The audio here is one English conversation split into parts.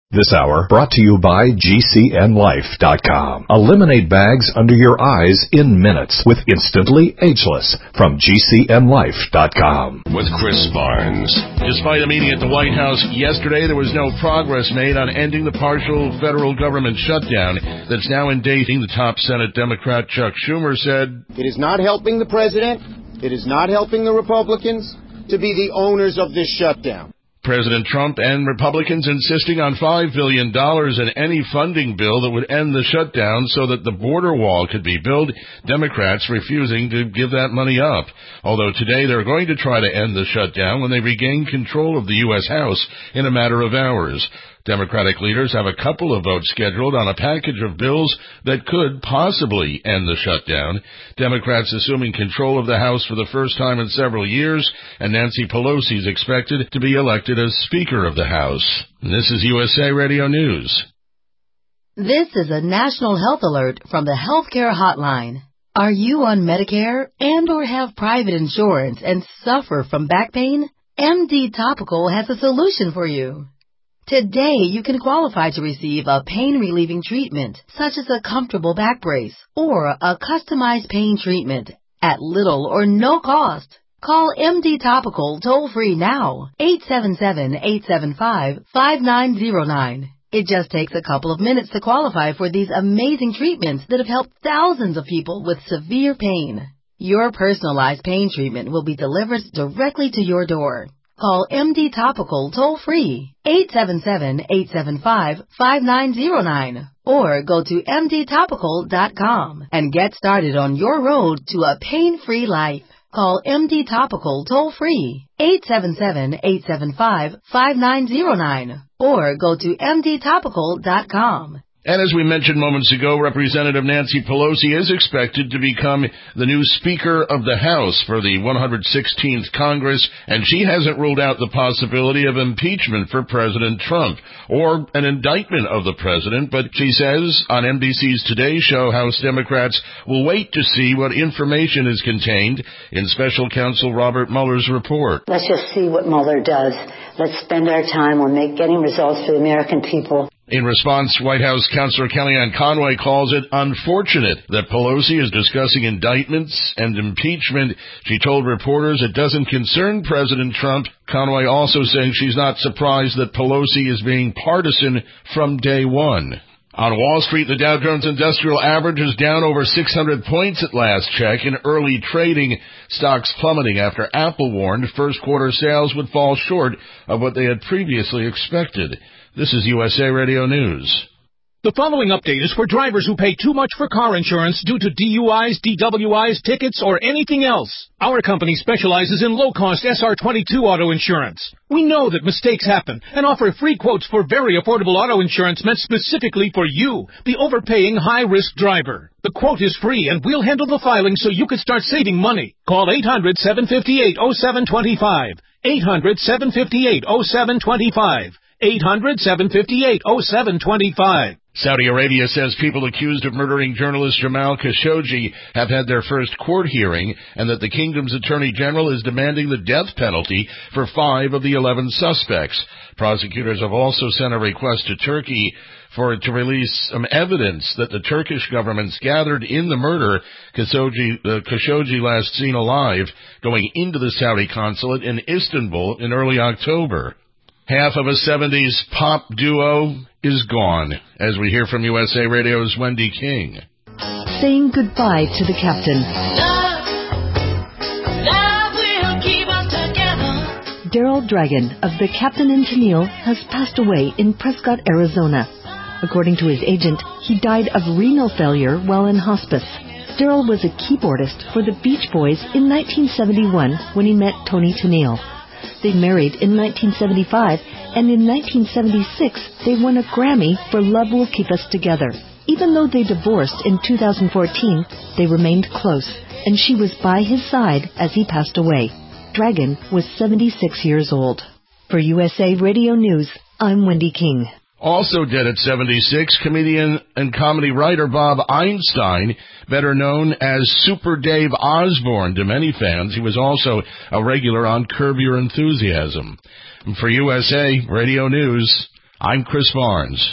This hour brought to you by GCNLife.com. Eliminate bags under your eyes in minutes with Instantly Ageless from GCNLife.com. With Chris Barnes. Despite a meeting at the White House yesterday, there was no progress made on ending the partial federal government shutdown that's now indicting. The top Senate Democrat Chuck Schumer said, "It is not helping the president. It is not helping the Republicans to be the owners of this shutdown." President Trump and Republicans insisting on $5 billion in any funding bill that would end the shutdown so that the border wall could be built. Democrats refusing to give that money up. Although today they're going to try to end the shutdown when they regain control of the U.S. House in a matter of hours. Democratic leaders have a couple of votes scheduled on a package of bills that could possibly end the shutdown. Democrats assuming control of the House for the first time in several years, and Nancy Pelosi is expected to be elected as Speaker of the House. And this is USA Radio News. This is a national health alert from the Healthcare Hotline. Are you on Medicare and or have private insurance and suffer from back pain? MD Topical has a solution for you. Today, you can qualify to receive a pain-relieving treatment, such as a comfortable back brace or a customized pain treatment at little or no cost. Call MD Topical toll-free now, 877-875-5909. It just takes a couple of minutes to qualify for these amazing treatments that have helped thousands of people with severe pain. Your personalized pain treatment will be delivered directly to your door. Call MD Topical toll-free, 877-875-5909, or go to mdtopical.com and get started on your road to a pain-free life. Call MD Topical toll-free, 877-875-5909, or go to mdtopical.com. And as we mentioned moments ago, Representative Nancy Pelosi is expected to become the new Speaker of the House for the 116th Congress, and she hasn't ruled out the possibility of impeachment for President Trump or an indictment of the president, but she says on NBC's Today Show House Democrats will wait to see what information is contained in Special Counsel Robert Mueller's report. Let's just see what Mueller does. Let's spend our time on getting results for the American people. In response, White House Counselor Kellyanne Conway calls it unfortunate that Pelosi is discussing indictments and impeachment. She told reporters it doesn't concern President Trump. Conway also saying she's not surprised that Pelosi is being partisan from day one. On Wall Street, the Dow Jones Industrial Average is down over 600 points at last check. In early trading, stocks plummeting after Apple warned first quarter sales would fall short of what they had previously expected. This is USA Radio News. The following update is for drivers who pay too much for car insurance due to DUIs, DWIs, tickets, or anything else. Our company specializes in low-cost SR22 auto insurance. We know that mistakes happen and offer free quotes for very affordable auto insurance meant specifically for you, the overpaying high-risk driver. The quote is free, and we'll handle the filing so you can start saving money. Call 800-758-0725. 800-758-0725. 800-758-0725. Saudi Arabia says people accused of murdering journalist Jamal Khashoggi have had their first court hearing, and that the kingdom's attorney general is demanding the death penalty for 5 of the 11 suspects. Prosecutors have also sent a request to Turkey for it to release some evidence that the Turkish government's gathered in the murder. Khashoggi last seen alive going into the Saudi consulate in Istanbul in early October. Half of a 70s pop duo is gone, as we hear from USA Radio's Wendy King. Saying goodbye to the captain. Love will keep us together. Daryl Dragon of the Captain and Tennille has passed away in Prescott, Arizona. According to his agent, he died of renal failure while in hospice. Daryl was a keyboardist for the Beach Boys in 1971 when he met Toni Tennille. They married in 1975, and in 1976, they won a Grammy for Love Will Keep Us Together. Even though they divorced in 2014, they remained close, and she was by his side as he passed away. Dragon was 76 years old. For USA Radio News, I'm Wendy King. Also dead at 76, comedian and comedy writer Bob Einstein, better known as Super Dave Osborne to many fans. He was also a regular on Curb Your Enthusiasm. And for USA Radio News, I'm Chris Barnes.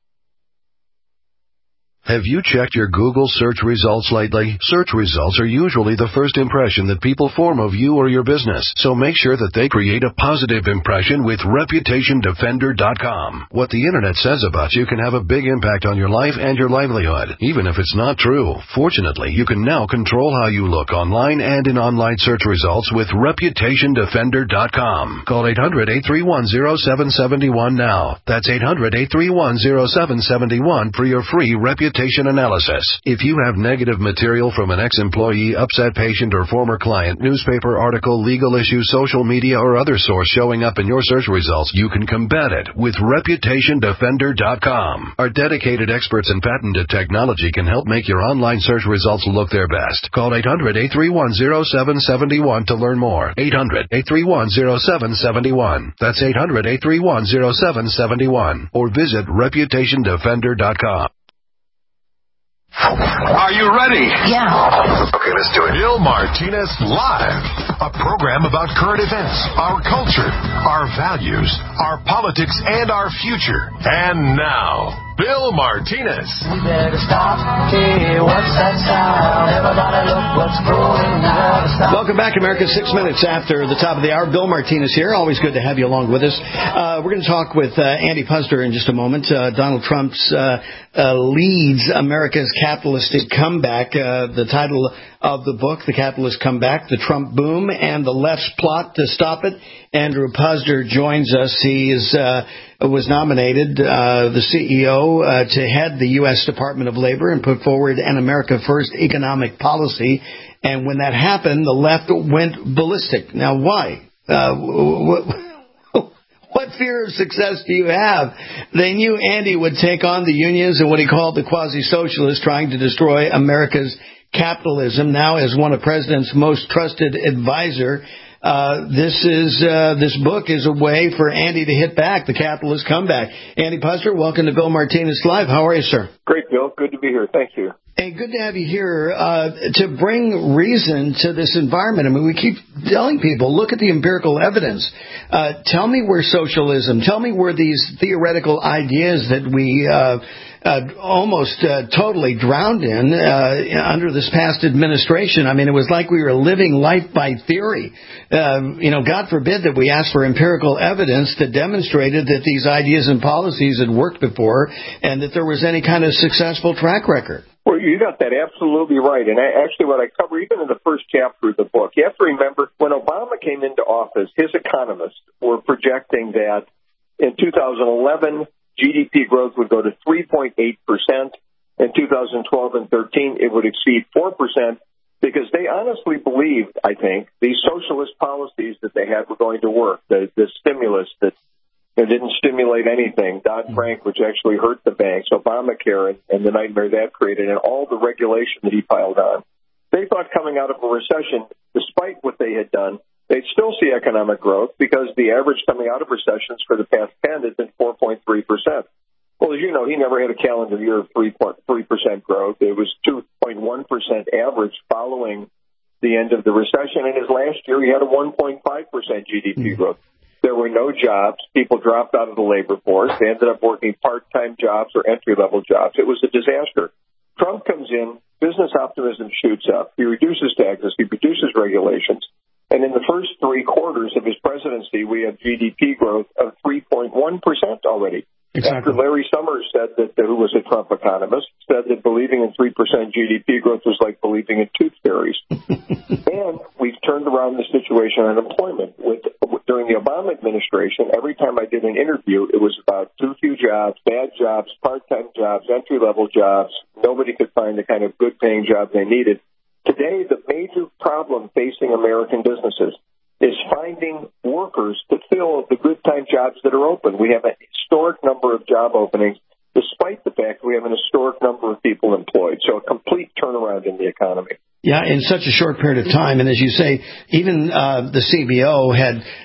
Have you checked your Google search results lately? Search results are usually the first impression that people form of you or your business, so make sure that they create a positive impression with ReputationDefender.com. What the Internet says about you can have a big impact on your life and your livelihood, even if it's not true. Fortunately, you can now control how you look online and in online search results with ReputationDefender.com. Call 800-831-0771 now. That's 800-831-0771 for your free reputation analysis. If you have negative material from an ex-employee, upset patient, or former client, newspaper article, legal issue, social media, or other source showing up in your search results, you can combat it with ReputationDefender.com. Our dedicated experts in patented technology can help make your online search results look their best. Call 800-831-0771 to learn more. 800-831-0771. That's 800-831-0771. Or visit ReputationDefender.com. Are you ready? Yeah. Okay, let's do it. Bill Martinez Live, a program about current events, our culture, our values, our politics, and our future. And now, Bill Martinez. We better stop. Hey, what's that sound? Everybody look what's going on. Welcome back, America. 6 minutes after the top of the hour. Bill Martinez here. Always good to have you along with us. We're going to talk with Andy Puzder in just a moment. Donald Trump's leads America's capitalistic comeback. The title of the book, The Capitalist Comeback, The Trump Boom and the Left's Plot to Stop It. Andrew Puzder joins us. He was nominated, the CEO, to head the U.S. Department of Labor and put forward an America First economic policy. And when that happened, the left went ballistic. Now, why? What fear of success do you have? They knew Andy would take on the unions and what he called the quasi-socialists trying to destroy America's capitalism. Now, as one of President's most trusted advisor, this book is a way for Andy to hit back, the capitalist comeback. Andy Puzder, welcome to Bill Martinez Live. How are you, sir? Great, Bill. Good to be here. Thank you. Hey, good to have you here to bring reason to this environment. I mean, we keep telling people, look at the empirical evidence. Tell me where socialism, tell me where these theoretical ideas that we almost totally drowned in under this past administration. I mean, it was like we were living life by theory. God forbid that we asked for empirical evidence that demonstrated that these ideas and policies had worked before and that there was any kind of successful track record. Well, you got that absolutely right. And actually what I cover, even in the first chapter of the book, you have to remember when Obama came into office, his economists were projecting that in 2011, GDP growth would go to 3.8%. In 2012 and 13, it would exceed 4% because they honestly believed, I think, these socialist policies that they had were going to work. The stimulus that didn't stimulate anything, Dodd-Frank, which actually hurt the banks, Obamacare, and the nightmare that created, and all the regulation that he piled on. They thought coming out of a recession, despite what they had done, they'd still see economic growth because the average coming out of recessions for the past 10 has been 4.3%. Well, as you know, he never had a calendar year of 3.3% growth. It was 2.1% average following the end of the recession. And his last year, he had a 1.5% GDP growth. There were no jobs. People dropped out of the labor force. They ended up working part-time jobs or entry-level jobs. It was a disaster. Trump comes in, business optimism shoots up. He reduces taxes. He reduces regulations. And in the first 3 quarters of his presidency, we have GDP growth of 3.1% already. Exactly. After Larry Summers said that, who was a Trump economist, said that believing in 3% GDP growth was like believing in tooth fairies. And we've turned around the situation on unemployment. During the Obama administration, every time I did an interview, it was about too few jobs, bad jobs, part-time jobs, entry-level jobs. Nobody could find the kind of good-paying job they needed. Today, the major problem facing American businesses is finding workers to fill the good-time jobs that are open. We have a historic number of job openings, despite the fact we have an historic number of people employed. So a complete turnaround in the economy. Yeah, in such a short period of time. And as you say, even the CBO had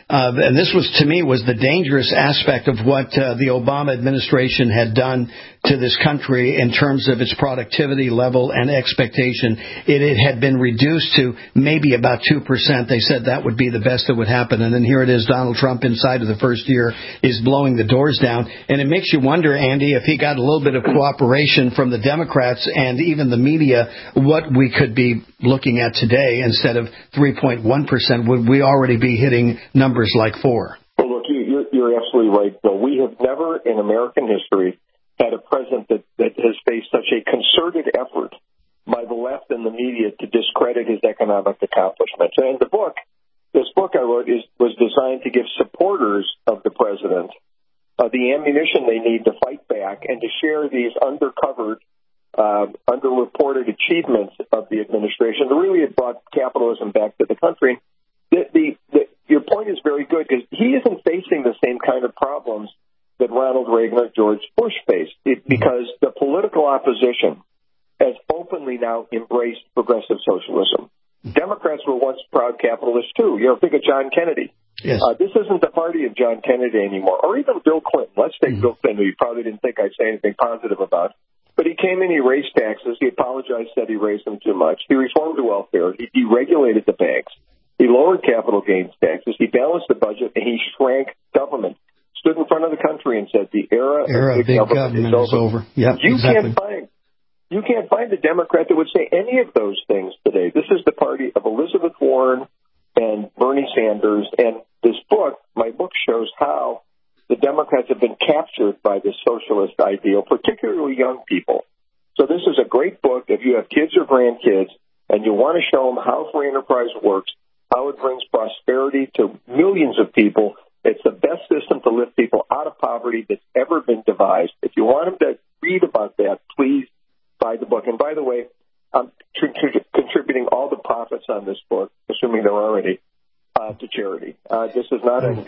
And this was, to me, was the dangerous aspect of what the Obama administration had done to this country in terms of its productivity level and expectation. It had been reduced to maybe about 2%. They said that would be the best that would happen. And then here it is, Donald Trump inside of the first year is blowing the doors down. And it makes you wonder, Andy, if he got a little bit of cooperation from the Democrats and even the media, what we could be looking at today instead of 3.1%. Would we already be hitting numbers like 4? Well, look, you're absolutely right, Bill. We have never in American history had a president that has faced such a concerted effort by the left and the media to discredit his economic accomplishments. And this book I wrote was designed to give supporters of the president the ammunition they need to fight back and to share these underreported achievements of the administration that really had brought capitalism back to the country. Your point is very good because he isn't facing the same kind of problems that Ronald Reagan or George Bush faced because the political opposition has openly now embraced progressive socialism. Democrats were once proud capitalists, too. Think of John Kennedy. Yes. This isn't the party of John Kennedy anymore, or even Bill Clinton. Let's take Bill Clinton, who you probably didn't think I'd say anything positive about. But he came in, he raised taxes. He apologized, said he raised them too much. He reformed the welfare. He deregulated the banks. He lowered capital gains taxes. He balanced the budget, and he shrank government. Stood in front of the country and said, the era of big government is over. Yep, exactly. You can't find a Democrat that would say any of those things today. This is the party of Elizabeth Warren and Bernie Sanders. And this book, my book, shows how the Democrats have been captured by the socialist ideal, particularly young people. So this is a great book if you have kids or grandkids and you want to show them how free enterprise works, how it brings prosperity to millions of people. It's the best system to lift people out of poverty that's ever been devised. If you want them to read about that, please buy the book. And by the way, I'm contributing all the profits on this book, assuming they're already, to charity. This is not a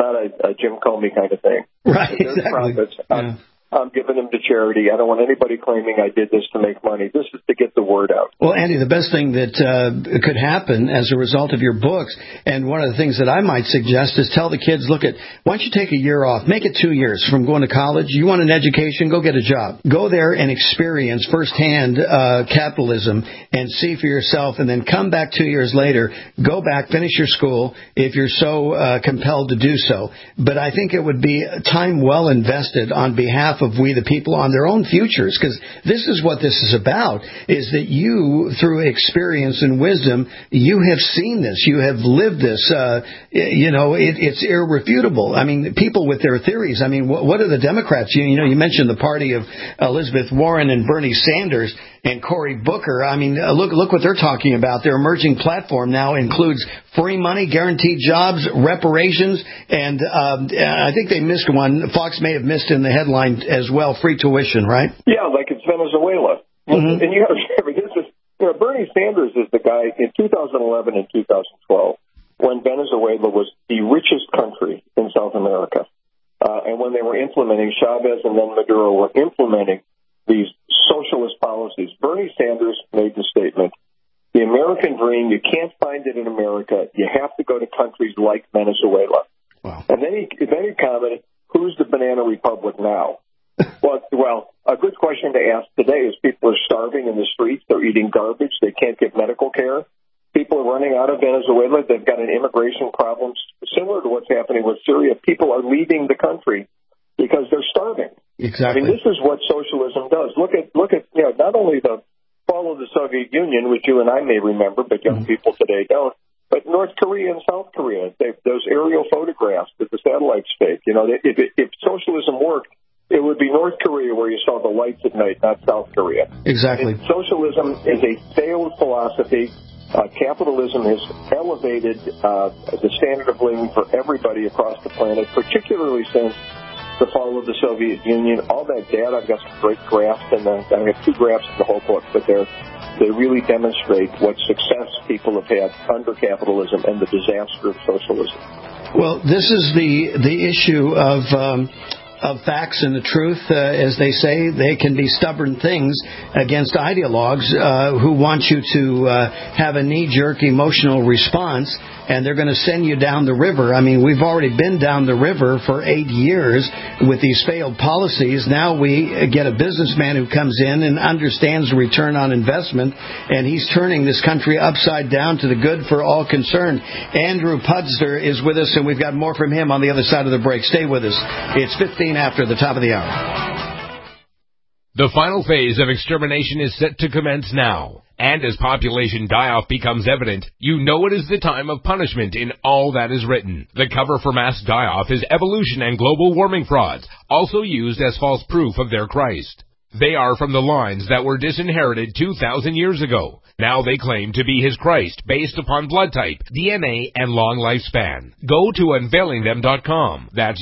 Jim Comey kind of thing. Right. There's Exactly. profits. Yeah. I'm giving them to charity. I don't want anybody claiming I did this to make money. This is to get the word out. Well, Andy, the best thing that could happen as a result of your books, and one of the things that I might suggest is tell the kids, why don't you take a year off? Make it 2 years from going to college. You want an education? Go get a job. Go there and experience firsthand capitalism and see for yourself, and then come back 2 years later, go back, finish your school if you're so compelled to do so. But I think it would be time well invested on behalf of we the people on their own futures, because this is what this is about, is that you, through experience and wisdom, you have seen this, you have lived this, it's irrefutable. I mean, people with their theories, I mean, what are the Democrats? You mentioned the party of Elizabeth Warren and Bernie Sanders and Cory Booker. I mean, look what they're talking about. Their emerging platform now includes free money, guaranteed jobs, reparations, and I think they missed one. Fox may have missed in the headline as well, free tuition, right? Yeah, like it's Venezuela. Mm-hmm. And you have to remember, Bernie Sanders is the guy in 2011 and 2012 when Venezuela was the richest country in South America. And when they were implementing, Chavez and then Maduro were implementing these socialist policies, Bernie Sanders made the statement, the American dream, you can't find it in America. You have to go to countries like Venezuela. Wow. And then he commented, who's the banana republic now? Well, a good question to ask today is people are starving in the streets. They're eating garbage. They can't get medical care. People are running out of Venezuela. They've got an immigration problem similar to what's happening with Syria. People are leaving the country because they're starving. Exactly. I mean, this is what socialism does. Look at not only the fall of the Soviet Union, which you and I may remember, but young people today don't, but North Korea and South Korea, those aerial photographs that the satellites take. If socialism worked, it would be North Korea where you saw the lights at night, not South Korea. Exactly. And socialism is a failed philosophy. Capitalism has elevated the standard of living for everybody across the planet, particularly since the fall of the Soviet Union. All that data, I've got some great graphs, and I have 2 graphs in the whole book, but they really demonstrate what success people have had under capitalism and the disaster of socialism. Well, this is the issue of facts and the truth. As they say, they can be stubborn things against ideologues who want you to have a knee-jerk emotional response and they're going to send you down the river. I mean, we've already been down the river for 8 years with these failed policies. Now we get a businessman who comes in and understands the return on investment, and he's turning this country upside down to the good for all concerned. Andrew Pudster is with us, and we've got more from him on the other side of the break. Stay with us. It's 15 after the top of the hour. The final phase of extermination is set to commence now. And as population die-off becomes evident, you know it is the time of punishment in all that is written. The cover for mass die-off is evolution and global warming frauds, also used as false proof of their Christ. They are from the lines that were disinherited 2,000 years ago. Now they claim to be his Christ based upon blood type, DNA, and long lifespan. Go to unveilingthem.com. That's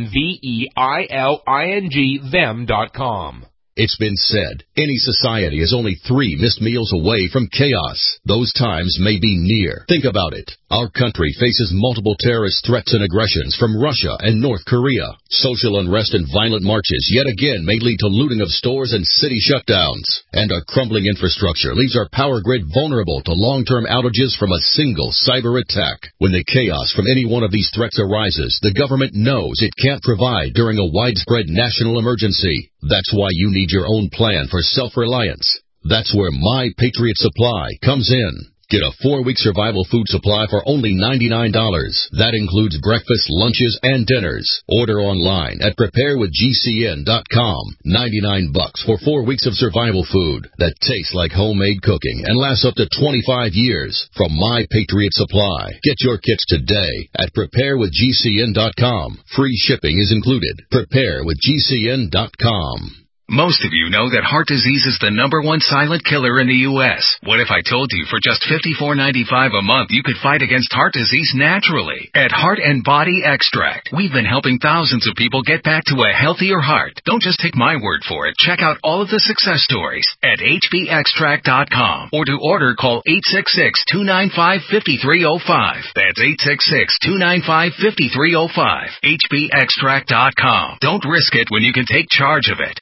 UNVEILING them.com. It's been said, any society is only 3 missed meals away from chaos. Those times may be near. Think about it. Our country faces multiple terrorist threats and aggressions from Russia and North Korea. Social unrest and violent marches yet again may lead to looting of stores and city shutdowns. And our crumbling infrastructure leaves our power grid vulnerable to long-term outages from a single cyber attack. When the chaos from any one of these threats arises, the government knows it can't provide during a widespread national emergency. That's why you need your own plan for self-reliance. That's where My Patriot Supply comes in. Get a 4-week survival food supply for only $99. That includes breakfast, lunches, and dinners. Order online at preparewithgcn.com. $99 for 4 weeks of survival food that tastes like homemade cooking and lasts up to 25 years from My Patriot Supply. Get your kits today at preparewithgcn.com. Free shipping is included. Preparewithgcn.com. Most of you know that heart disease is the #1 silent killer in the U.S. What if I told you for just $54.95 a month you could fight against heart disease naturally? At Heart and Body Extract, we've been helping thousands of people get back to a healthier heart. Don't just take my word for it. Check out all of the success stories at hbextract.com, or to order, call 866-295-5305. That's 866-295-5305. hbextract.com. Don't risk it when you can take charge of it.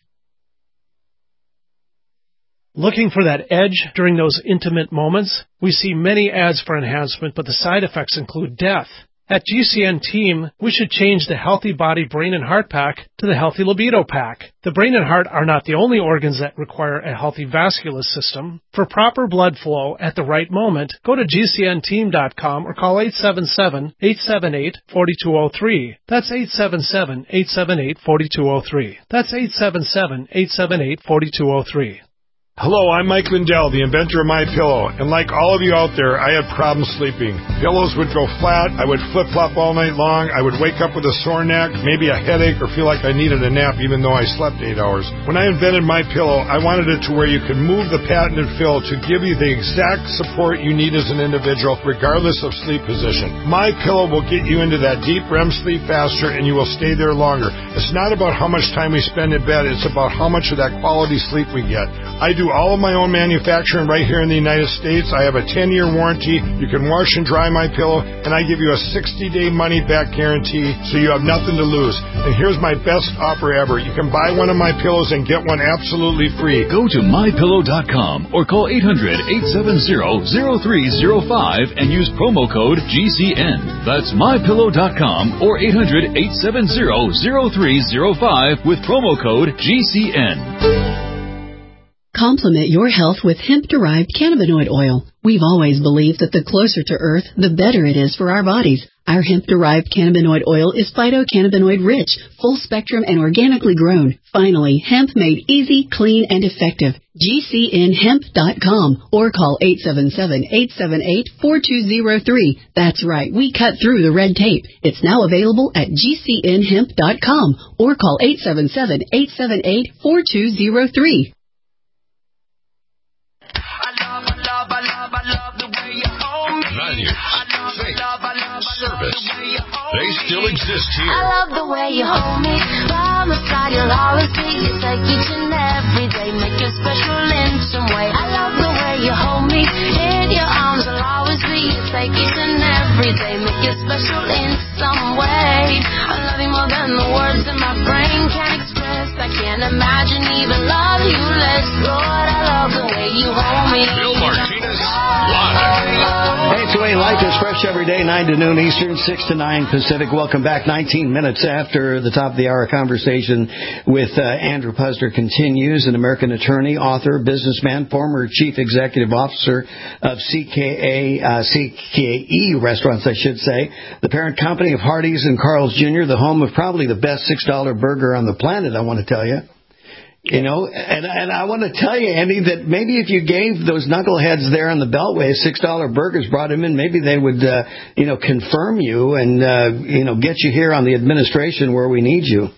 Looking for that edge during those intimate moments? We see many ads for enhancement, but the side effects include death. At GCN Team, we should change the Healthy Body, Brain, and Heart Pack to the Healthy Libido Pack. The brain and heart are not the only organs that require a healthy vascular system. For proper blood flow at the right moment, go to GCNteam.com or call 877-878-4203. That's 877-878-4203. That's 877-878-4203. Hello, I'm Mike Lindell, the inventor of MyPillow, and like all of you out there, I had problems sleeping. Pillows would go flat, I would flip-flop all night long, I would wake up with a sore neck, maybe a headache, or feel like I needed a nap even though I slept 8 hours. When I invented MyPillow, I wanted it to where you could move the patented fill to give you the exact support you need as an individual, regardless of sleep position. MyPillow will get you into that deep REM sleep faster, and you will stay there longer. It's not about how much time we spend in bed, it's about how much of that quality sleep we get. I do all of my own manufacturing right here in the United States. I have a 10-year warranty. You can wash and dry MyPillow, and I give you a 60-day money-back guarantee, so you have nothing to lose. And here's my best offer ever. You can buy one of my pillows and get one absolutely free. Go to MyPillow.com or call 800-870-0305 and use promo code GCN. That's MyPillow.com or 800-870-0305 with promo code GCN. Complement your health with hemp-derived cannabinoid oil. We've always believed that the closer to Earth, the better it is for our bodies. Our hemp-derived cannabinoid oil is phytocannabinoid-rich, full-spectrum, and organically grown. Finally, hemp made easy, clean, and effective. GCNhemp.com or call 877-878-4203. That's right, we cut through the red tape. It's now available at GCNhemp.com or call 877-878-4203. Values, faith, service. They still exist here. I love the way you hold me. By my side, you'll always be. It's like each and every day, make you special in some way. I love the way you hold me. In your arms, I'll always be. It's like each and every day, make you special in some way. I love you more than the words in my brain can express. I can't imagine even love you less. Lord, I love the way you hold me. Bill Martinez Hey, it's the way life is fresh every day, 9 to noon Eastern, 6 to 9 Pacific. Welcome back. 19 minutes after the top of the hour, conversation with Andrew Puzder continues, an American attorney, author, businessman, former chief executive officer of CKE Restaurants, I should say, the parent company of Hardee's and Carl's Jr., the home of probably the best $6 burger on the planet, I want to tell you. You know, and I want to tell you, Andy, that maybe if you gave those knuckleheads there on the Beltway $6 burgers, brought them in, maybe they would, confirm you and, get you here on the administration where we need you.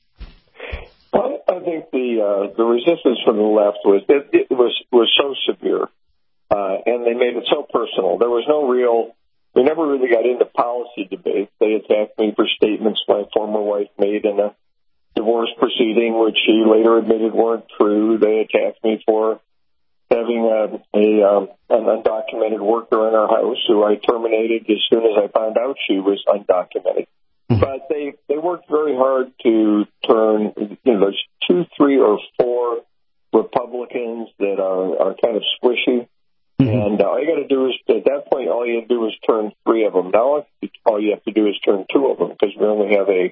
Well, I think the resistance from the left was so severe, and they made it so personal. There was we never really got into policy debate. They attacked me for statements my former wife made in a divorce proceeding, which she later admitted weren't true. They attacked me for having an undocumented worker in our house who I terminated as soon as I found out she was undocumented. But they worked very hard to turn, there's 2, 3, or 4 Republicans that are kind of squishy. And all you got to do is, at that point, all you have to do is turn 3 of them. Now all you have to do is turn 2 of them, because we only have a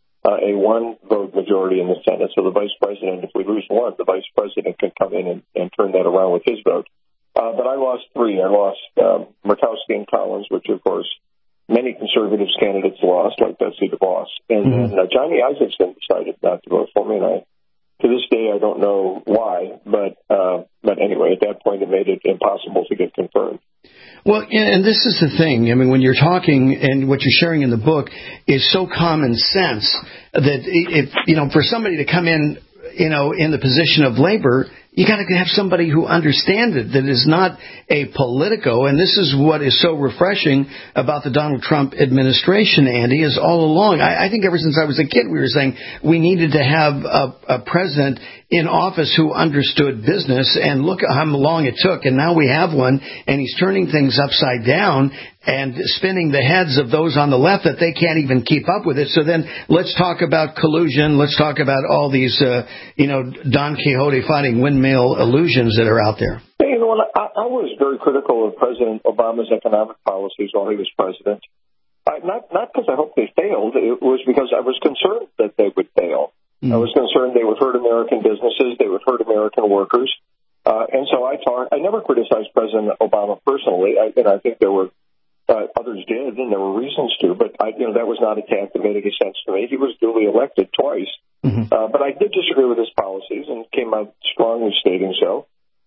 1-vote majority in the Senate. So the vice president, if we lose 1, the vice president can come in and turn that around with his vote. But I lost 3. I lost Murkowski and Collins, which, of course, many conservatives candidates lost, like Betsy DeVos. And then Johnny Isakson decided not to vote for me, and to this day, I don't know why. But anyway, at that point, it made it impossible to get confirmed. Well, and this is the thing. I mean, when you're talking and what you're sharing in the book is so common sense that if, for somebody to come in, in the position of labor, you got to have somebody who understands it, that is not a politico. And this is what is so refreshing about the Donald Trump administration, Andy, is all along. I think ever since I was a kid, we were saying we needed to have a president in office who understood business, and look at how long it took. And now we have one, and he's turning things upside down and spinning the heads of those on the left that they can't even keep up with it. So then let's talk about collusion. Let's talk about all these, Don Quixote fighting windmill illusions that are out there. Hey, I was very critical of President Obama's economic policies while he was president. Not because I hoped they failed. It was because I was concerned that they would fail. I was concerned they would hurt American businesses, they would hurt American workers. And so I never criticized President Obama personally. I think there were others did, and there were reasons to, but that was not a tack that made any sense to me. He was duly elected twice. But I did disagree with his policies and came out strongly stating so.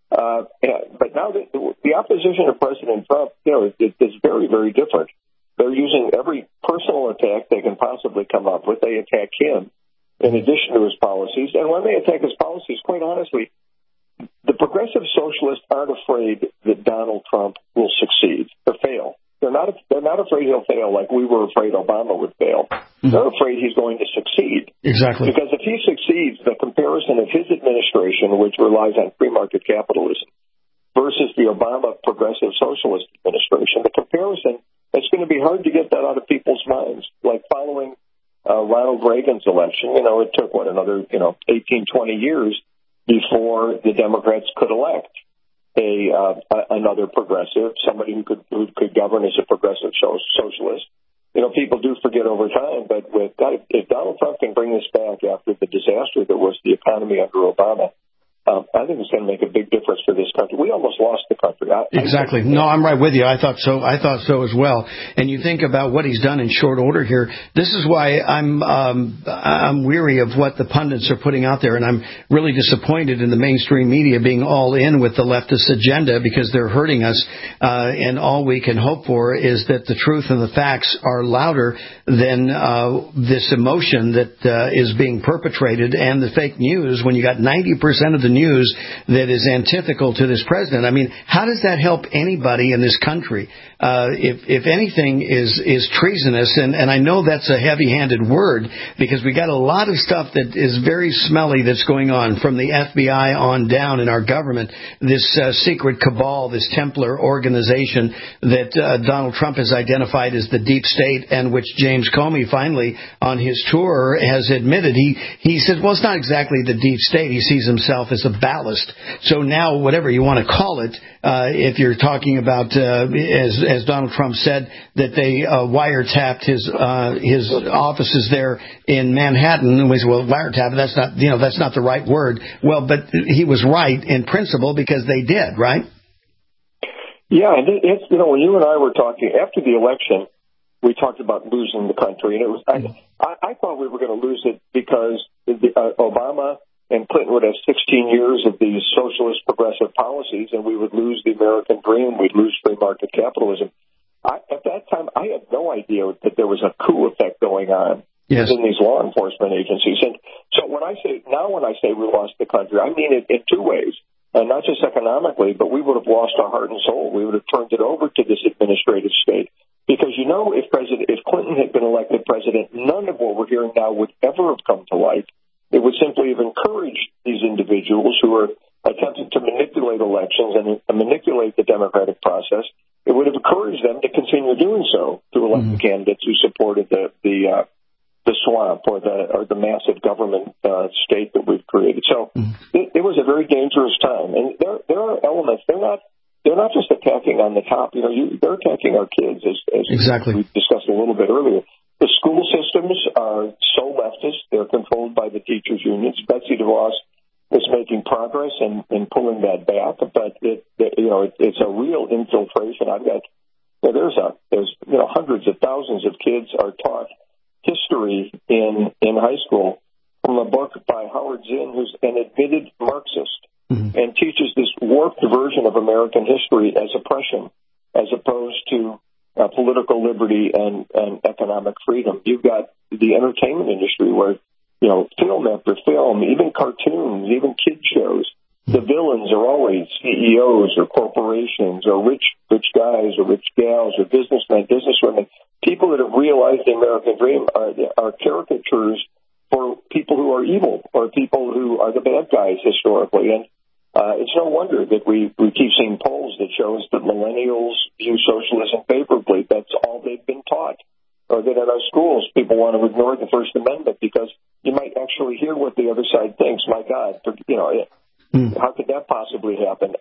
But now the opposition to President Trump, is very, very different. They're using every personal attack they can possibly come up with. They attack him in addition to his policies. And when they attack his policies, quite honestly, the progressive socialists aren't afraid that Donald Trump will succeed or fail. They're not afraid he'll fail like we were afraid Obama would fail. They're afraid he's going to succeed. Exactly. Because if he succeeds, the comparison of his administration, which relies on free market capitalism, versus the Obama progressive socialist administration, the comparison, it's going to be hard to get that out of people's minds. Like following Ronald Reagan's election, it took, another 18, 20 years before the Democrats could elect another progressive, somebody who could govern as a progressive socialist. People do forget over time, but if Donald Trump can bring this back after the disaster that was the economy under Obama, I think it's going to make a big difference for this country. We almost lost the country. Exactly. No, I'm right with you. I thought so as well. And you think about what he's done in short order here. This is why I'm weary of what the pundits are putting out there, and I'm really disappointed in the mainstream media being all in with the leftist agenda, because they're hurting us. And all we can hope for is that the truth and the facts are louder than this emotion that is being perpetrated and the fake news. When you got 90% of the news that is antithetical to this president. I mean, how does that help anybody in this country? If anything is treasonous, and I know that's a heavy-handed word, because we got a lot of stuff that is very smelly that's going on from the FBI on down in our government, this secret cabal, this Templar organization that Donald Trump has identified as the deep state, and which James Comey finally on his tour has admitted. He said, well, it's not exactly the deep state. He sees himself as as a ballast. So now, whatever you want to call it, if you're talking about, as Donald Trump said, that they wiretapped his offices there in Manhattan, and we said, well, wiretap, that's not the right word. Well, but he was right in principle because they did, right? Yeah, and it's when you and I were talking after the election, we talked about losing the country, and it was I thought we were going to lose it because Obama and Clinton would have 16 years of these socialist progressive policies, and we would lose the American dream. We'd lose free market capitalism. At that time, I had no idea that there was a coup effect going on in these law enforcement agencies. And so when I say we lost the country, I mean it in two ways. Not just economically, but we would have lost our heart and soul. We would have turned it over to this administrative state. Because, if Clinton had been elected president, none of what we're hearing now would ever have come to light. It would simply have encouraged these individuals who are attempting to manipulate elections and manipulate the democratic process. It would have encouraged them to continue doing so, to elect the candidates who supported the swamp or the massive government state that we've created. So it was a very dangerous time. And there are elements. They're not just attacking on the top. They're attacking our kids, as we discussed a little bit earlier. The school systems are so leftist. They're controlled by the teachers' unions. Betsy DeVos is making progress in pulling that back, but it's a real infiltration. There's hundreds of thousands of kids are taught history in high school from a book by Howard Zinn, who's an admitted Marxist, and teaches this warped version of American history as oppression, as opposed to political liberty and economic freedom. You've got the entertainment industry where, film after film, even cartoons, even kid shows, the villains are always CEOs or corporations or rich guys or rich gals or businessmen, businesswomen. People that have realized the American dream are caricatures for people who are evil or people who are the bad guys historically. And it's no wonder that we keep seeing polls that show us that millennials view socialism favorably. That's all they've been taught. Or that in our schools, people want to ignore the First Amendment because you might actually hear what the other side thinks. My God, how could that possibly happen?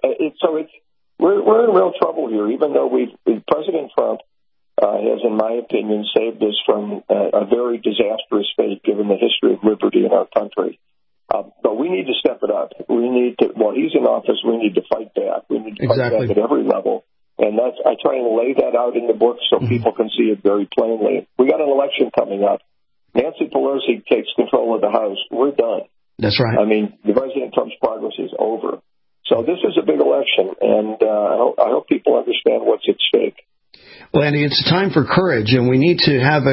We're in real trouble here, even though President Trump has, in my opinion, saved us from a very disastrous fate given the history of liberty in our country. But we need to step it up. While he's in office, we need to fight back. We need to fight back at every level. And I try and lay that out in the book so people can see it very plainly. We got an election coming up. Nancy Pelosi takes control of the House. We're done. That's right. I mean, President Trump's progress is over. So this is a big election, and I hope people understand what's at stake. Well, Andy, it's time for courage, and we need to have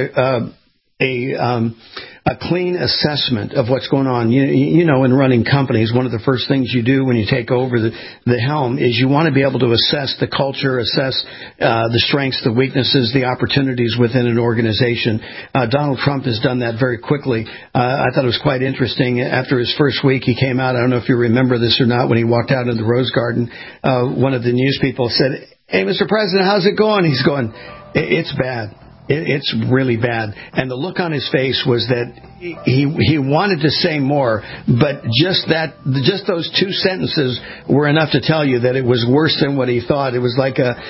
a clean assessment of what's going on. In running companies, one of the first things you do when you take over the helm is you want to be able to assess the culture, assess the strengths, the weaknesses, the opportunities within an organization. Donald Trump has done that very quickly. I thought it was quite interesting. After his first week, he came out, I don't know if you remember this or not, when he walked out into the Rose Garden, one of the news people said, "Hey, Mr. President, how's it going?" He's going, "It's bad. It's really bad." And the look on his face was that he wanted to say more, but just those two sentences were enough to tell you that it was worse than what he thought. It was like a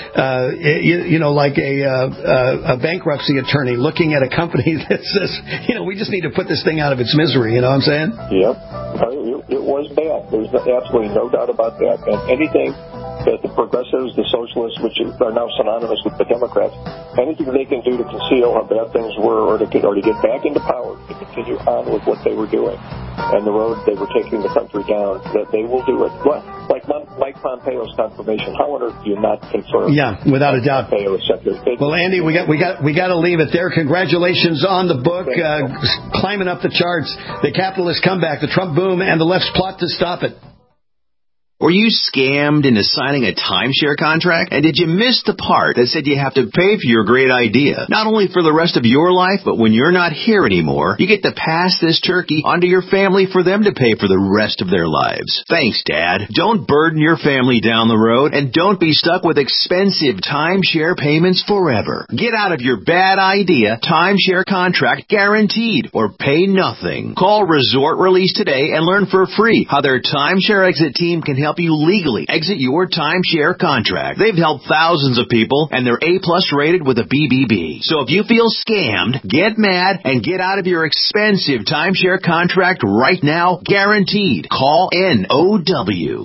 bankruptcy attorney looking at a company that says, we just need to put this thing out of its misery. You know what I'm saying? Yep. It was bad. There's absolutely no doubt about that. And anything that the progressives, the socialists, which are now synonymous with the Democrats, anything they can do to conceal how bad things were or to get back into power, to continue on with what they were doing and the road they were taking the country down, that they will do it. Well, like Mike Pompeo's confirmation. How on earth do you not confirm? Yeah, without a doubt. Well, Andy, we got to leave it there. Congratulations on the book, climbing up the charts, The Capitalist Comeback, the Trump Boom, and the Left's Plot to Stop It. Were you scammed into signing a timeshare contract? And did you miss the part that said you have to pay for your great idea? Not only for the rest of your life, but when you're not here anymore, you get to pass this turkey onto your family for them to pay for the rest of their lives. Thanks, Dad. Don't burden your family down the road, and don't be stuck with expensive timeshare payments forever. Get out of your bad idea timeshare contract guaranteed, or pay nothing. Call Resort Release today and learn for free how their timeshare exit team can help you legally exit your timeshare contract. They've helped thousands of people, and they're A+ rated with a BBB. So if you feel scammed, get mad and get out of your expensive timeshare contract right now, guaranteed. Call NOW.